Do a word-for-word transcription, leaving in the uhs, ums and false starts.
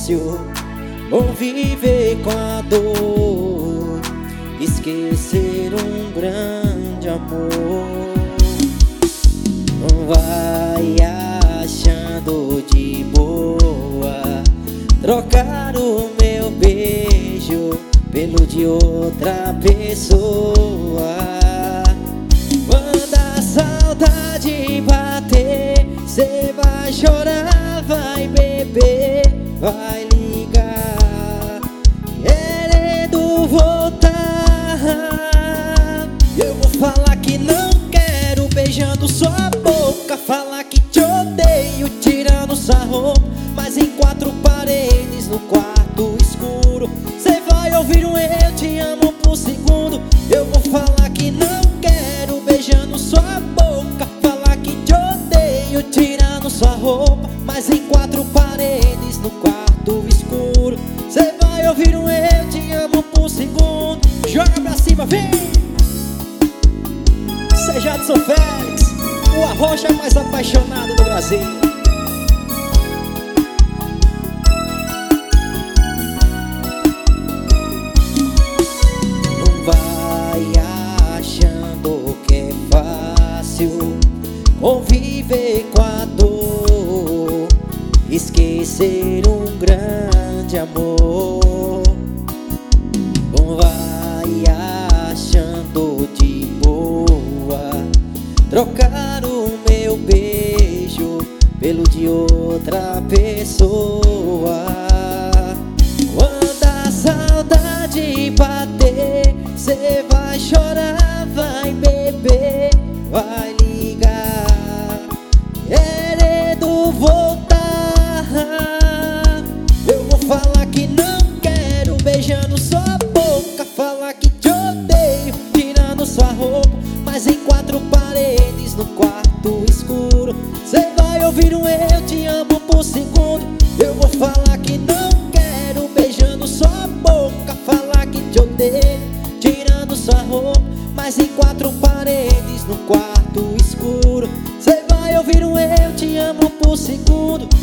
fácil conviver com a dor, esquecer um grande amor. Não vai achando de boa trocar o meu beijo pelo de outra pessoa. Quando a saudade bater, cê vai chorar, vai beber, vai ligar, querendo voltar. Eu vou falar que não quero, beijando sua boca, falar que te odeio, tirando sua roupa, mas em quatro paredes, no quarto escuro, cê vai ouvir um eu te amo por segundo. Eu vou falar que não quero, beijando sua boca, falar que te odeio, tirando sua roupa, mas em quatro paredes, no quarto escuro, cê vai ouvir um eu te amo por segundo. Joga pra cima, vem! Seja Jadson Félix, o arrocha mais apaixonado do Brasil. Não vai achando que é fácil conviver com a dor, esquecer um grande amor. Não vai achando de boa trocar o meu beijo pelo de outra pessoa. Quando a saudade bater, cê vai chorar, vai beber, vai ligar, querendo voltar. Eu vou falar que não quero, beijando sua boca, falar que te odeio, tirando sua roupa, mas em quatro paredes, no quarto escuro, cê vai ouvir um eu te amo por segundo. Eu vou falar que não quero, beijando sua boca, falar que te odeio, tirando sua roupa, mas em quatro paredes, no quarto escuro, cê vai ouvir um eu te amo por segundo.